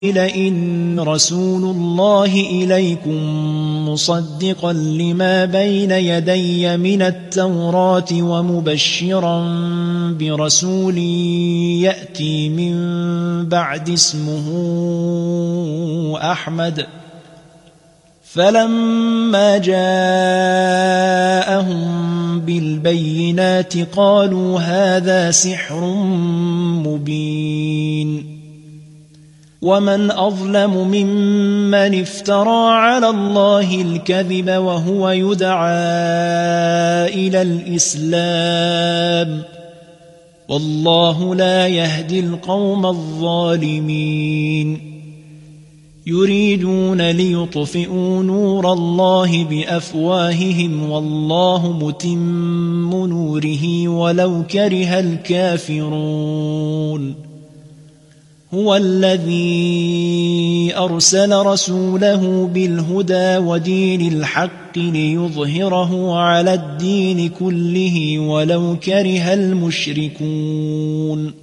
إن رسول الله إليكم مصدقا لما بين يدي من التوراة ومبشرا برسول يأتي من بعد اسمه أحمد. فلما جاءهم بالبينات قالوا هذا سحر مبين. ومن أظلم ممن افترى على الله الكذب وهو يدعى إلى الإسلام والله لا يهدي القوم الظالمين. يريدون ليطفئوا نور الله بأفواههم والله متم نوره ولو كره الكافرون. هو الذي أرسل رسوله بالهدى ودين الحق ليظهره على الدين كله ولو كره المشركون.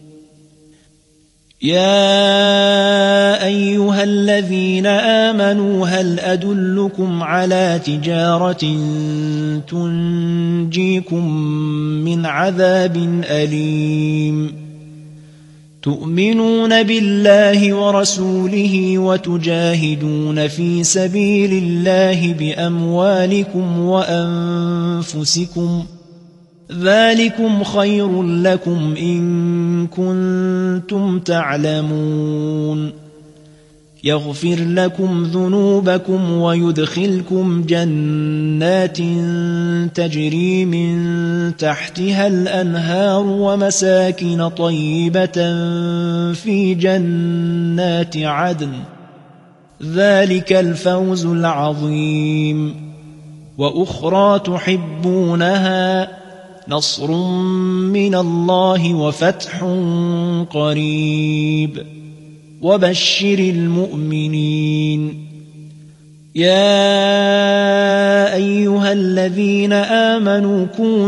يا أيها الذين آمنوا هل أدلكم على تجارة تنجيكم من عذاب أليم تؤمنون بالله ورسوله وتجاهدون في سبيل الله بأموالكم وأنفسكم ذلكم خير لكم إن كنتم تعلمون. يغفر لكم ذنوبكم ويدخلكم جنات تجري من تحتها الأنهار ومساكن طيبة في جنات عدن ذلك الفوز العظيم. وأخرى تحبونها نصر من الله وفتح قريب وبشر المؤمنين. يا أيها الذين آمنوا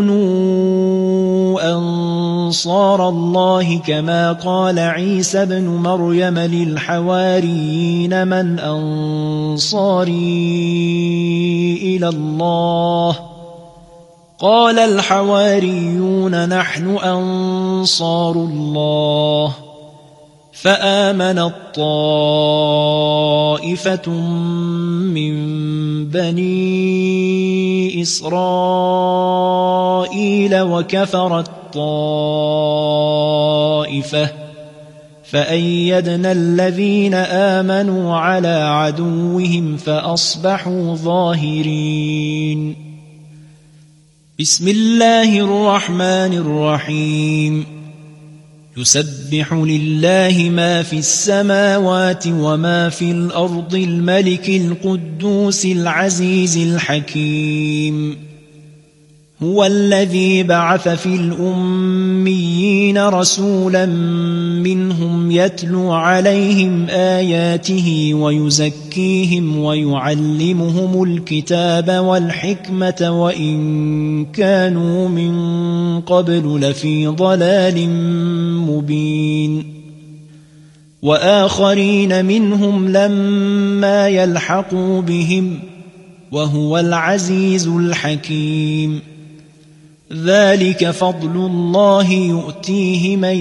كونوا أنصار الله كما قال عيسى ابن مريم للحواريين من أنصاري إلى الله قال الحواريون نحن أنصار الله. فآمنت طائفة من بني إسرائيل وكفرت طائفة فأيدنا الذين آمنوا على عدوهم فأصبحوا ظاهرين. بسم الله الرحمن الرحيم. يسبح لله ما في السماوات وما في الأرض الملك القدوس العزيز الحكيم. هو الذي بعث في الأميين رسولا منهم يتلو عليهم آياته ويزكيهم ويعلمهم الكتاب والحكمة وإن كانوا من قبل لفي ضلال مبين. وآخرين منهم لما يلحقوا بهم وهو العزيز الحكيم. ذلك فضل الله يؤتيه من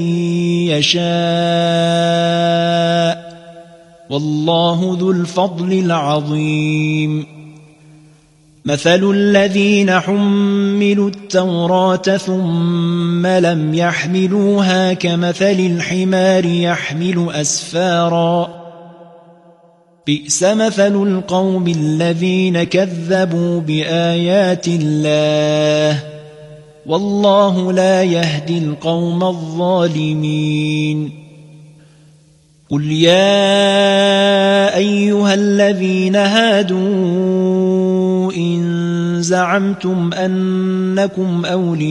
يشاء والله ذو الفضل العظيم. مثل الذين حملوا التوراة ثم لم يحملوها كمثل الحمار يحمل أسفارا بئس مثل القوم الذين كذبوا بآيات الله والله لا يهدي القوم الظالمين. قل يا أيها الذين هادوا إن زعمتم أنكم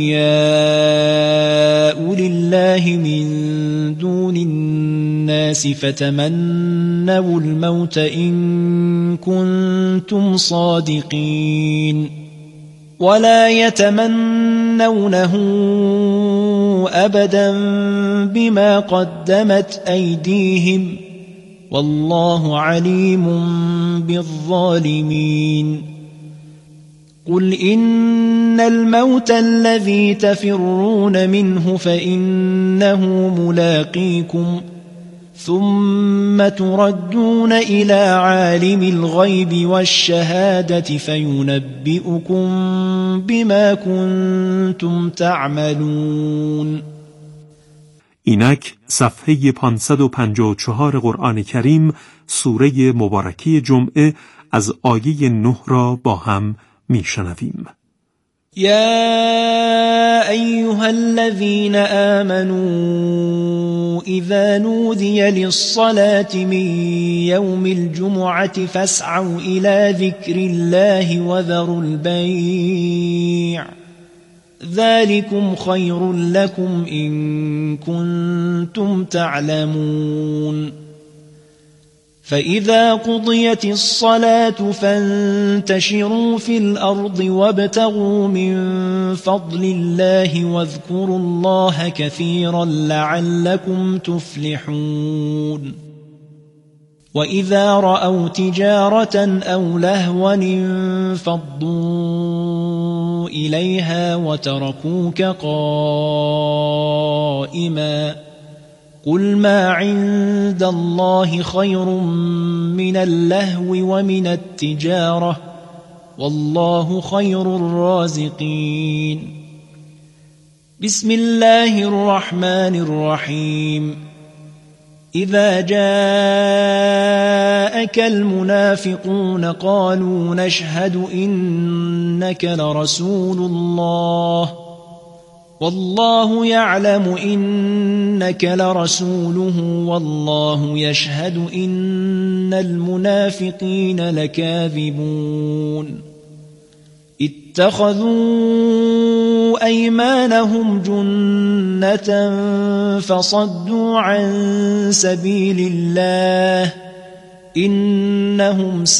أولياء لله من دون الناس فتمنوا الموت إن كنتم صادقين ولا يتمنونه أبدا بما قدمت أيديهم والله عليم بالظالمين قل إن الموت الذي تفرون منه فإنه ملاقيكم ثم تردون إلى عالم الغيب والشهادة فينبئكم بما كنتم تعملون. اینک صفحه 554 قرآن کریم سوره مبارکی جمعه از آیه 9 را با هم میشنویم. يا أيها الذين آمنوا إذا نودي للصلاة من يوم الجمعة فاسعوا إلى ذكر الله وذروا البيع ذلكم خير لكم إن كنتم تعلمون. فإذا قضيت الصلاة فانتشروا في الأرض وابتغوا من فضل الله واذكروا الله كثيرا لعلكم تفلحون. وإذا رأوا تجارة أو لهوا انفضوا إليها وتركوك قائما قل ما عند الله خير من اللهو ومن التجارة والله خير الرازقين. بسم الله الرحمن الرحيم. إذا جاءك المنافقون قالوا نشهد إنك لرسول الله والله يعلم إنك لرسوله والله يشهد إن المنافقين لكاذبون. اتخذوا أيمانهم جنة فصدوا عن سبيل الله إنهم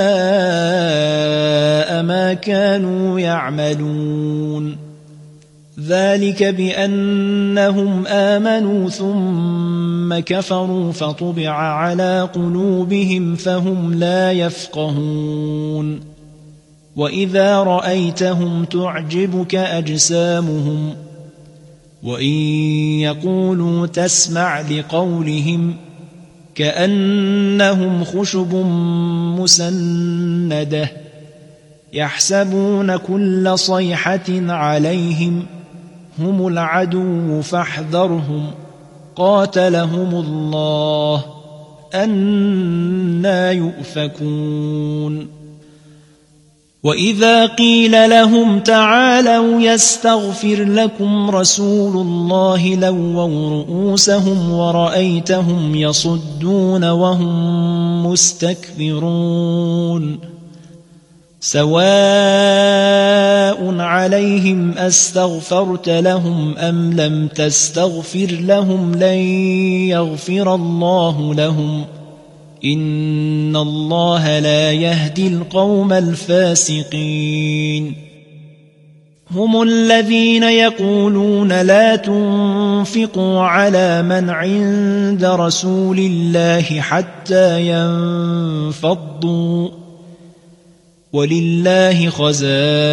ساء ما كانوا يعملون. ذلك بأنهم آمنوا ثم كفروا فطبع على قلوبهم فهم لا يفقهون. وإذا رأيتهم تعجبك أجسامهم وإن يقولوا تسمع لقولهم كأنهم خشب مسندة يحسبون كل صيحة عليهم هم العدو فاحذرهم قاتلهم الله أنى يؤفكون. وإذا قيل لهم تعالوا يستغفر لكم رسول الله لووا رؤوسهم ورأيتهم يصدون وهم مستكبرون. سواء عليهم أستغفرت لهم أم لم تستغفر لهم لن يغفر الله لهم إن الله لا يهدي القوم الفاسقين. هم الذين يقولون لا تنفقوا على من عند رسول الله حتى ينفضوا ولله خزائن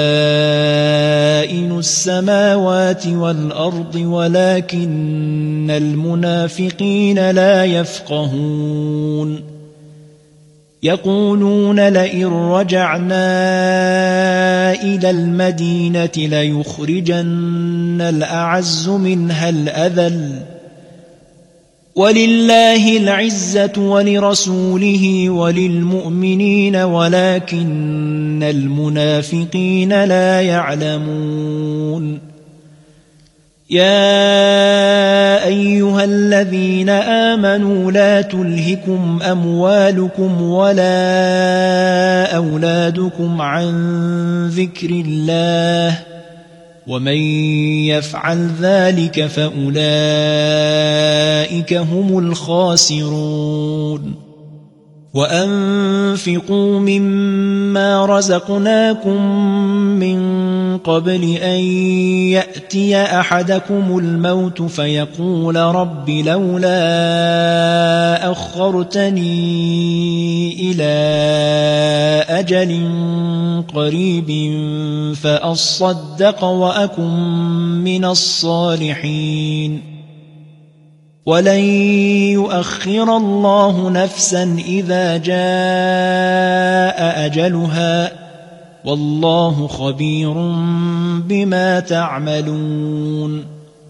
السماوات والأرض ولكن المنافقين لا يفقهون. يقولون لئن رجعنا إلى المدينة ليخرجن الأعز منها الأذل ولله العزة ولرسوله وللمؤمنين ولكن المنافقين لا يعلمون. يا أيها الذين آمنوا لا تلهكم أموالكم ولا أولادكم عن ذكر الله ومن يفعل ذلك فأولئك هم الخاسرون. وأنفقوا مما رزقناكم من قبل أن يأتي أحدكم الموت فيقول رب لولا أخرتني إلى أجل قريب فأصدق وأكن من الصالحين ولن يؤخر الله نفسا إذا جاء أجلها والله خبير بما تعملون.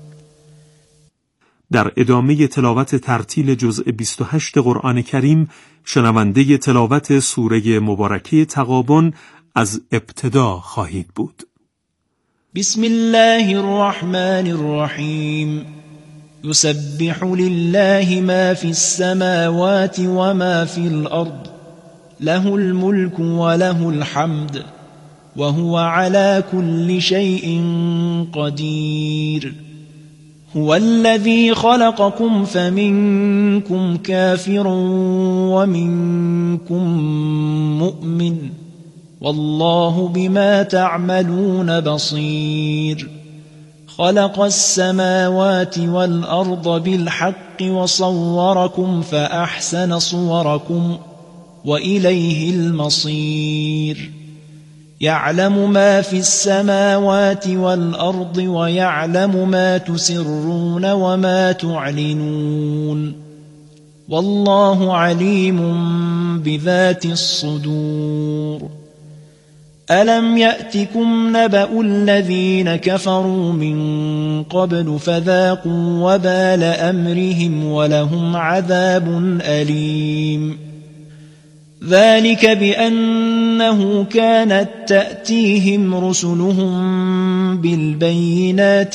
در ادامه تلاوت ترتیل جزء 28 قرآن کریم شنونده تلاوت سوره مبارکه تغابن از ابتدا خواهید بود. بسم الله الرحمن الرحیم. يسبح لله ما في السماوات وما في الأرض له الملك وله الحمد وهو على كل شيء قدير. هو الذي خلقكم فمنكم كافر ومنكم مؤمن والله بما تعملون بصير. خلق السماوات والأرض بالحق وصوركم فأحسن صوركم وإليه المصير. يعلم ما في السماوات والأرض ويعلم ما تسرون وما تعلنون والله عليم بذات الصدور. ألم يأتكم نبأ الذين كفروا من قبل فذاقوا وبال أمرهم ولهم عذاب أليم. ذلك بأنه كانت تأتيهم رسلهم بالبينات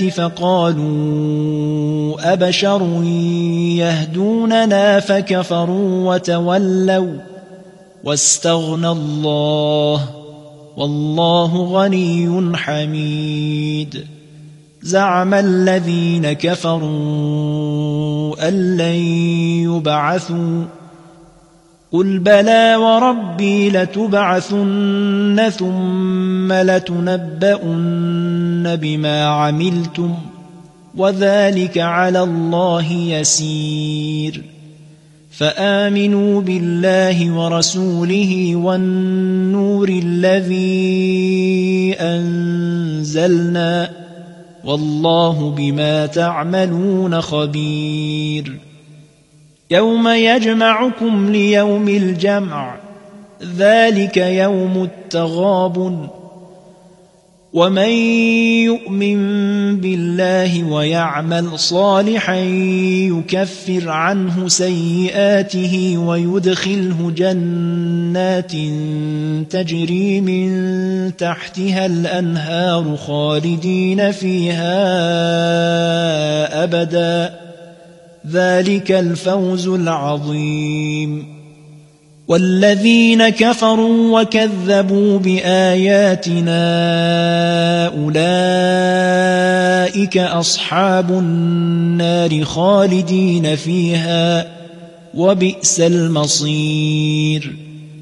فقالوا أبشر يهدوننا فكفروا وتولوا واستغنى الله والله غني حميد. زعم الذين كفروا أن لن يبعثوا قل بلى وربي لتبعثن ثم لتنبؤن بما عملتم وذلك على الله يسير. فآمنوا بالله ورسوله والنور الذي أنزلنا والله بما تعملون خبير. يوم يجمعكم ليوم الجمع ذلك يوم التغابن. ومن يؤمن بالله ويعمل صالحا يكفر عنه سيئاته ويدخله جنات تجري من تحتها الأنهار خالدين فيها أبدا ذلك الفوز العظيم. والذين كفروا وكذبوا بآياتنا أولئك أصحاب النار خالدين فيها وبئس المصير.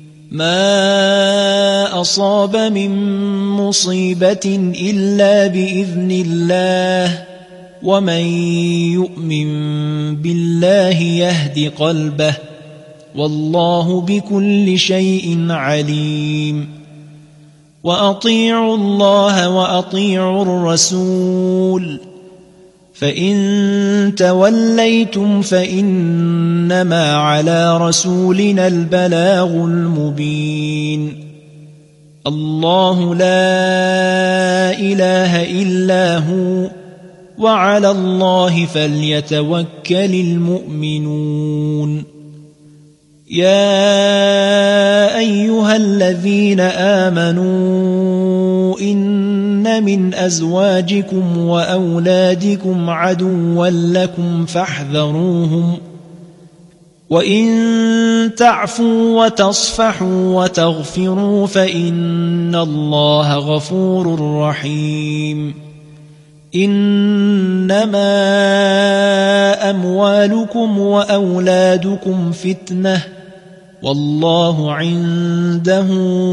ما أصاب من مصيبة إلا بإذن الله ومن يؤمن بالله يهد قلبه والله بكل شيء عليم. وأطيعوا الله وأطيعوا الرسول فإن توليتم فإنما على رسولنا البلاغ المبين. الله لا إله إلا هو وعلى الله فليتوكل المؤمنون. يا أيها الذين آمنوا إن من أزواجكم وأولادكم عدوا لكم فاحذروهم وإن تعفوا وتصفحوا وتغفروا فإن الله غفور رحيم. إنما أموالكم وأولادكم فتنة والله عنده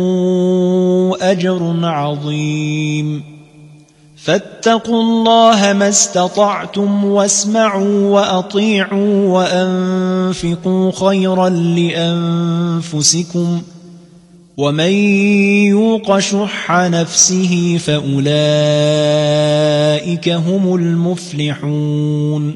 أجر عظيم فاتقوا الله ما استطعتم واسمعوا وأطيعوا وأنفقوا خيرا لأنفسكم ومن يوق شح نفسه فأولئك هم المفلحون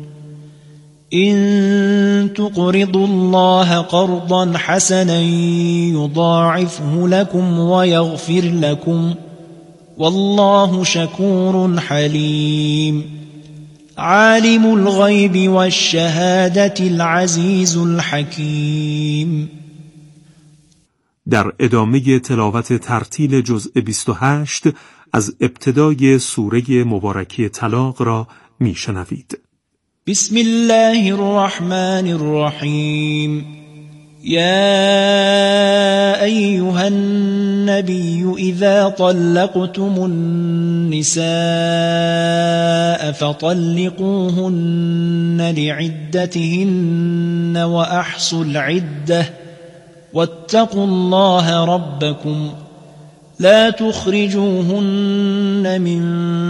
إن تقرضوا الله قرضا حسنا يضاعفه لكم ويغفر لكم والله شكور حليم عالم الغيب والشهادة العزيز الحكيم. در ادامه تلاوت ترتیل جزء 28 از ابتدای سوره مبارکه طلاق را میشنوید. بسم الله الرحمن الرحیم. يا أيها النبي إذا طلقتم النساء فطلقوهن لعدتهن وأحصوا العدة واتقوا الله ربكم لا تخرجوهن من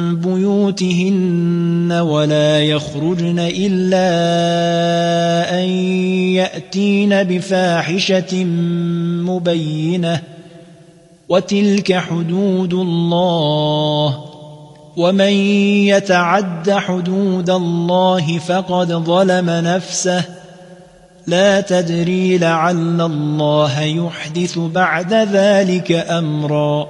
بيوتهن ولا يخرجن إلا أن يأتين بفاحشة مبينة وتلك حدود الله ومن يتعد حدود الله فقد ظلم نفسه لا تدري لعل الله يحدث بعد ذلك أمرا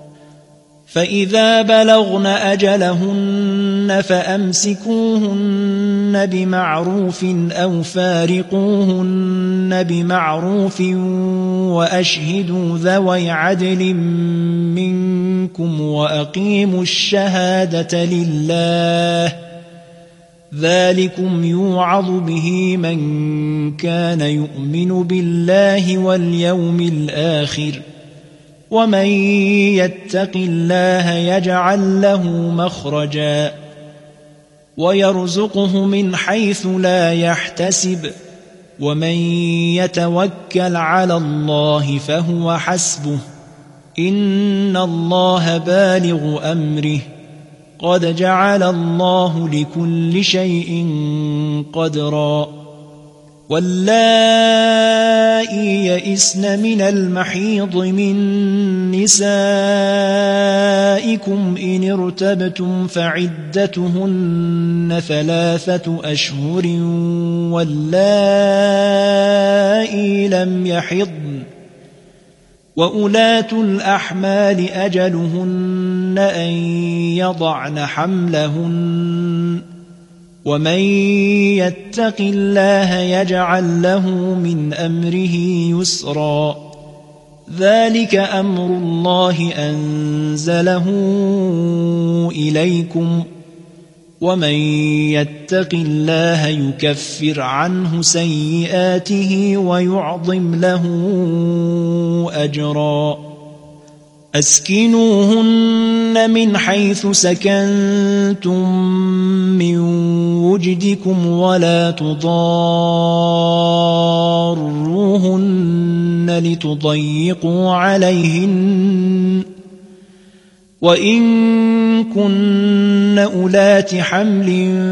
فإذا بلغن أجلهن فأمسكوهن بمعروف أو فارقوهن بمعروف وأشهدوا ذوي عدل منكم وأقيموا الشهادة لله ذلكم يوعظ به من كان يؤمن بالله واليوم الآخر ومن يتق الله يجعل له مخرجا ويرزقه من حيث لا يحتسب ومن يتوكل على الله فهو حسبه إن الله بالغ أمره قد جعل الله لكل شيء قدرا واللائي يئسن من المحيض من نسائكم إن ارتبتم فعدتهن 3 أشهر واللائي لم يحضن وأولاة الأحمال أجلهن أن يضعن حملهن ومن يتق الله يجعل له من أمره يسرا ذلك أمر الله أنزله إليكم ومن يتق الله يكفر عنه سيئاته ويعظم له أجرا أسكنوهن من حيث سكنتم من وجدكم ولا تضاروهن لتضيقوا عليهن وإن كن أولات حمل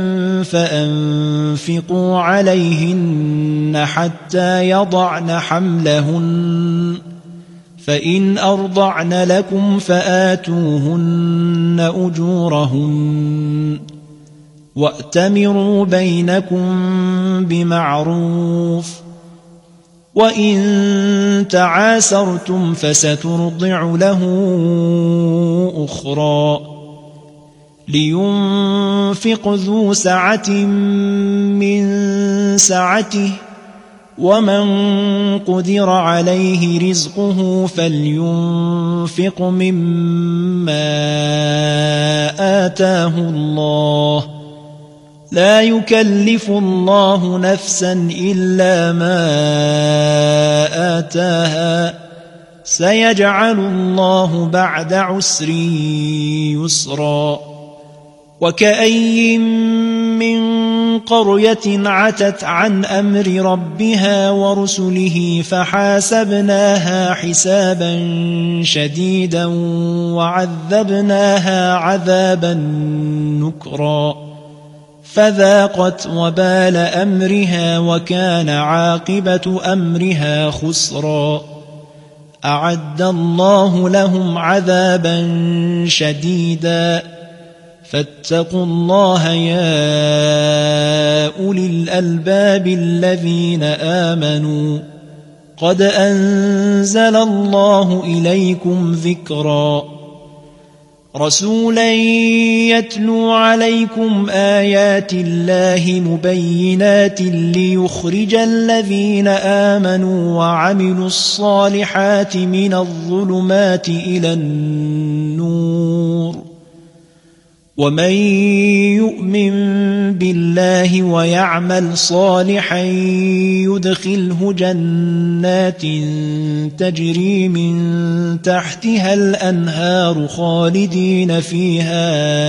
فأنفقوا عليهن حتى يضعن حملهن فإن أرضعن لكم فآتوهن أجورهن وأتمروا بينكم بمعروف وإن تعاسرتم فسترضع له أخرى لينفق ذو سعة من سعته ومن قدر عليه رزقه فلينفق مما آتاه الله لا يكلف الله نفسا إلا ما آتاها سيجعل الله بعد عسر يسرا وكأي من قرية عتت عن أمر ربها ورسله فحاسبناها حسابا شديدا وعذبناها عذابا نكرا فذاقت وبال أمرها وكان عاقبة أمرها خسرا أعد الله لهم عذابا شديدا فاتقوا الله يا أولي الألباب الذين آمنوا قد أنزل الله إليكم ذكرا رسولا يتلو عليكم آيات الله مبينات ليخرج الذين آمنوا وعملوا الصالحات من الظلمات إلى النور ومن يؤمن بالله ويعمل صالحا يدخله جنات تجري من تحتها الأنهار خالدين فيها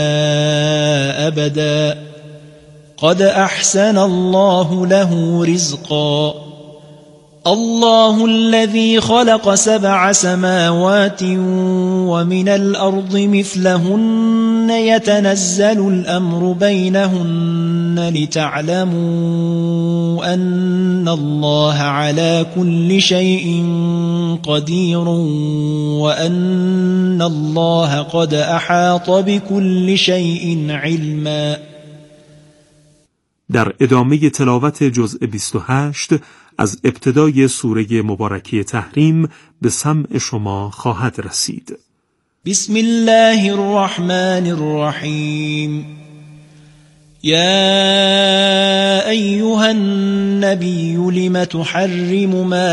أبدا قد أحسن الله له رزقا الله الذي خلق 7 سماوات ومن الأرض مثلهن يتنزل الأمر بينهن لتعلموا أن الله على كل شيء قدير وأن الله قد أحاط بكل شيء علما. در ادامه تلاوت جزء 28 از ابتدای سوره مبارکه تحریم به سمع شما خواهد رسید. بسم الله الرحمن الرحیم. يا أيها النبي لم تحرم ما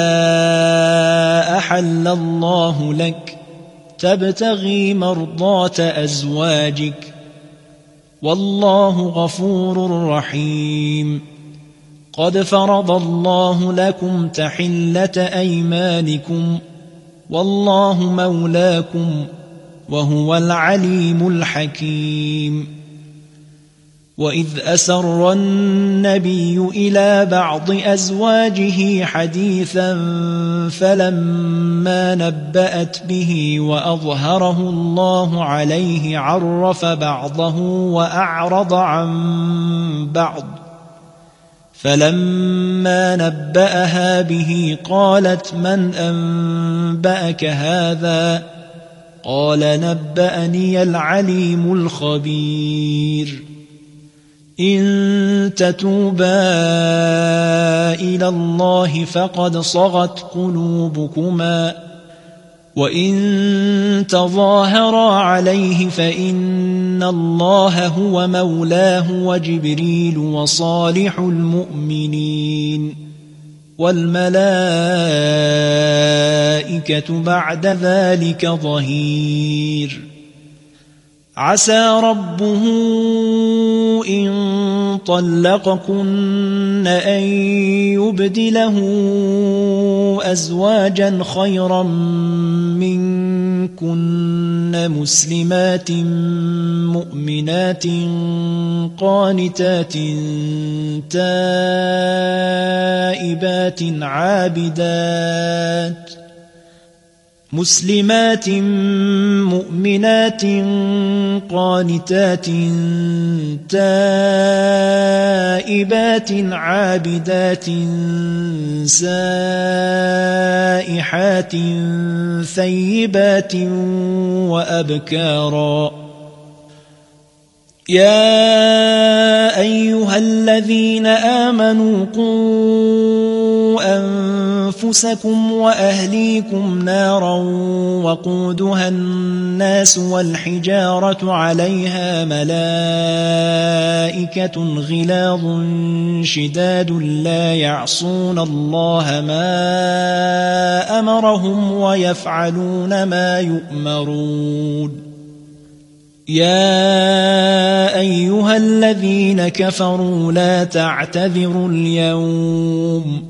أحل الله لك تبتغي مرضات أزواجك والله غفور رحيم. قد فرض الله لكم تحلة أيمانكم والله مولاكم وهو العليم الحكيم. وإذ أسر النبي إلى بعض أزواجه حديثا فلما نبأت به وأظهره الله عليه عرف بعضه وأعرض عن بعض فلما نبأها به قالت من أنبأك هذا قال نبأني العليم الخبير. إن تتوبا إلى الله فقد صغت قلوبكما وإن تظاهرا عليه فإن الله هو مولاه وجبريل وصالح المؤمنين والملائكة بعد ذلك ظهير. عسى ربه إن طلقكن أن يبدله أزواجا خيرا منكن مسلمات مؤمنات قانتات تائبات عابدات مسلمات مؤمنات قانتات تائبات عابدات سائحات ثيبات وأبكارا. يا أيها الذين آمنوا قوا أنفسكم وأهليكم نارا وقودها الناس والحجارة عليها ملائكة غلاظ شداد لا يعصون الله ما أمرهم ويفعلون ما يؤمرون. يا أيها الذين كفروا لا تعتذروا اليوم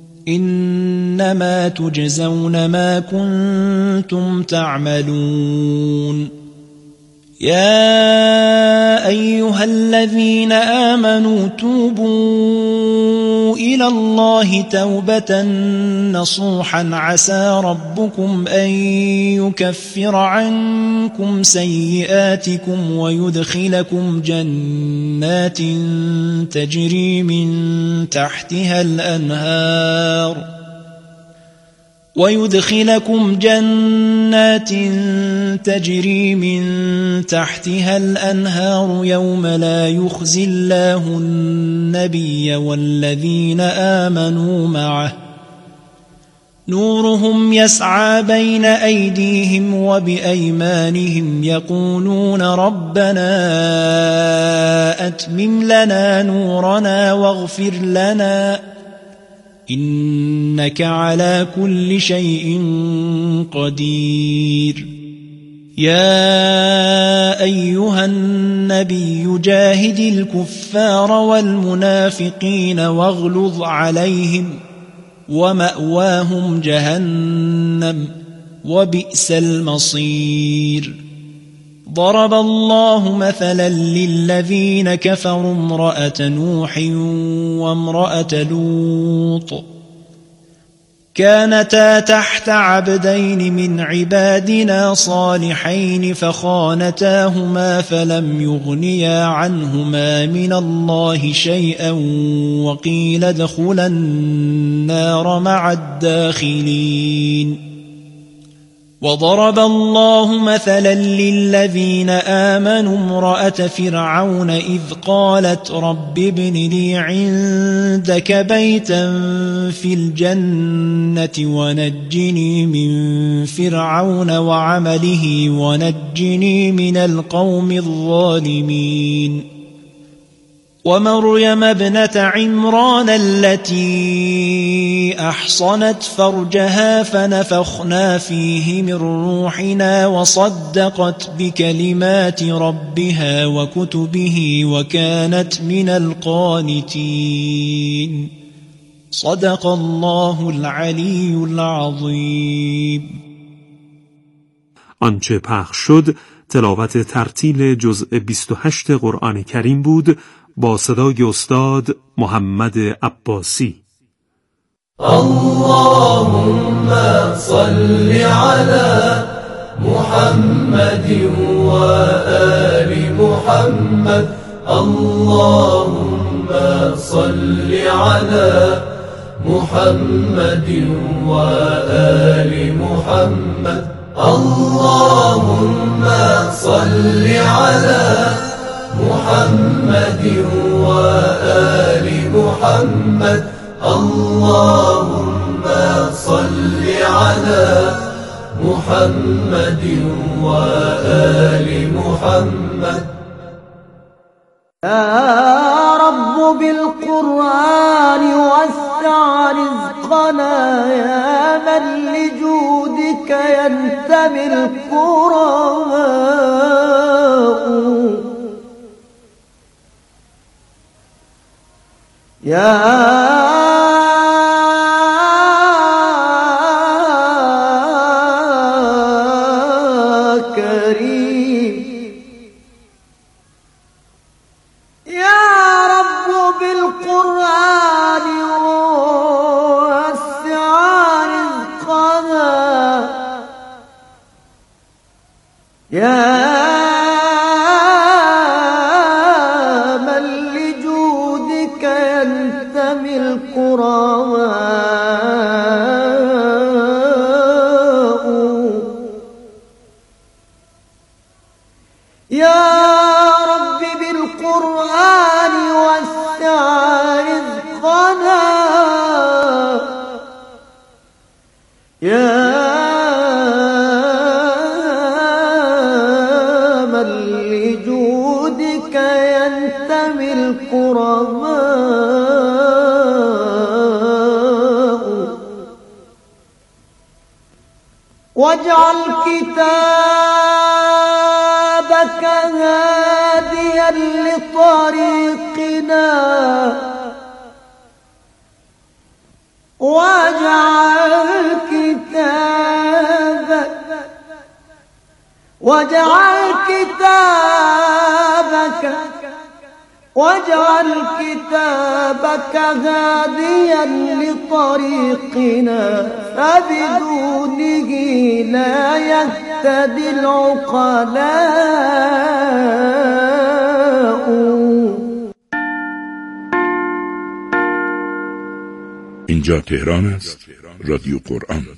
إنما تجزون ما كنتم تعملون. يا أيها الذين آمنوا توبوا إلى الله توبة نصوحا عسى ربكم أن يكفر عنكم سيئاتكم ويدخلكم جنات تجري من تحتها الأنهار يوم لا يخزي الله النبي والذين آمنوا معه نورهم يسعى بين أيديهم وبأيمانهم يقولون ربنا أتمم لنا نورنا واغفر لنا إنك على كل شيء قدير. يا أيها النبي جاهد الكفار والمنافقين واغلظ عليهم ومأواهم جهنم وبئس المصير. ضرب الله مثلا للذين كفروا امرأة نوح وامرأة لوط كانتا تحت عبدين من عبادنا صالحين فخانتاهما فلم يغنيا عنهما من الله شيئا وقيل ادخلا النار مع الداخلين. وضرب الله مثلا للذين آمنوا امرأة فرعون إذ قالت رب ابن لي عندك بيتا في الجنة ونجني من فرعون وعمله ونجني من القوم الظالمين. ومريم ابنة عمران التي أحصنت فرجها فنفخنا فيه من روحنا وصدقت بكلمات ربها وكتبه وكانت من القانتين. صدق الله العلی العظیم. آنچه پخش شد تلاوت ترتیل جزء 28 قرآن کریم بود با صدای استاد محمد عباسی. اللهم صل على محمد و آل محمد. اللهم صل على محمد و آل محمد. اللهم صل على محمد و آل محمد. اللهم صل على محمد و آل محمد. يا رب بالقرآن وسع رزقنا يا من لجودك ينتمي الكرماء. يا كريم يا رب بالقرآن وسع رزقنا يا من لجودك ينتمي الكرماء. يا رب بالقرآن وسع رزقنا يا من لجودك ينتمي الكرماء. واجعل كتابك هاديا لطريقنا واجعل كتابك واجعل كتابك هاديا لطريقنا فبدونه لا يهتدي العقلاء. اینجا تهران است، رادیو قرآن.